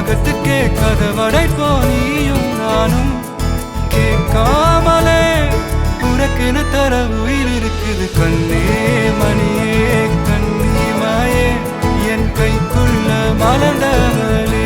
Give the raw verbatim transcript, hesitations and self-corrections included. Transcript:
உலகத்துக்கே கதவடை போனியும் நானும் கேட்காமலே உனக்கென தர உயிர் இருக்குது கண்ணே மணியே கண்ணிமாயே என் கைக்குள்ள மலர்ந்தவளே